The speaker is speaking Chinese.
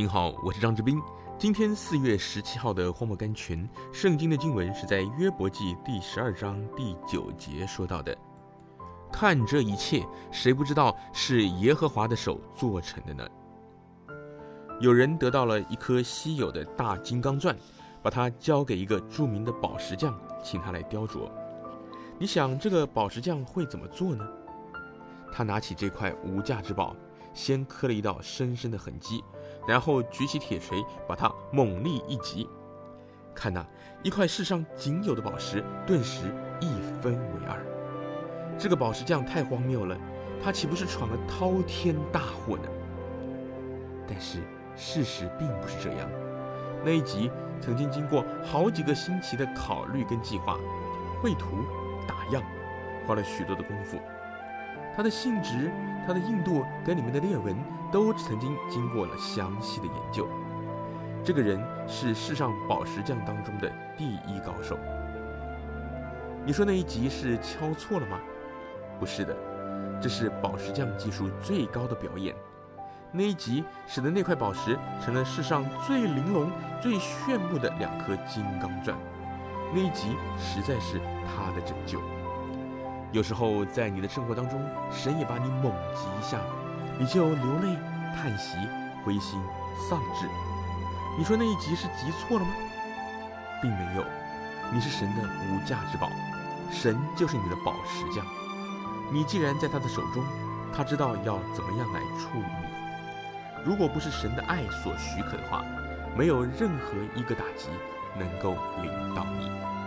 您好，我是张志斌。今天4月17号的荒漠甘泉，圣经的经文是在约伯记第12章第9节说到的。看这一切，谁不知道是耶和华的手做成的呢？有人得到了一颗稀有的大金刚钻，把它交给一个著名的宝石匠，请他来雕琢。你想这个宝石匠会怎么做呢？他拿起这块无价之宝，先刻了一道深深的痕迹，然后举起铁锤，把它猛力一击。看哪，一块世上仅有的宝石，顿时一分为二。这个宝石匠太荒谬了，他岂不是闯了滔天大祸呢？但是事实并不是这样。那一集曾经经过好几个星期的考虑跟计划，绘图、打样，花了许多的功夫。它的性质、它的硬度跟里面的裂纹都曾经经过了详细的研究。这个人是世上宝石匠当中的第一高手。你说那一集是敲错了吗？不是的，这是宝石匠技术最高的表演。那一集使得那块宝石成了世上最玲珑、最炫目的2颗金刚钻。那一集实在是他的拯救。有时候在你的生活当中，神也把你猛击一下，你就流泪、叹息、灰心、丧志。你说那一集是击错了吗？并没有，你是神的无价之宝，神就是你的宝石匠。你既然在他的手中，他知道要怎么样来处理你。如果不是神的爱所许可的话，没有任何一个打击能够临到你。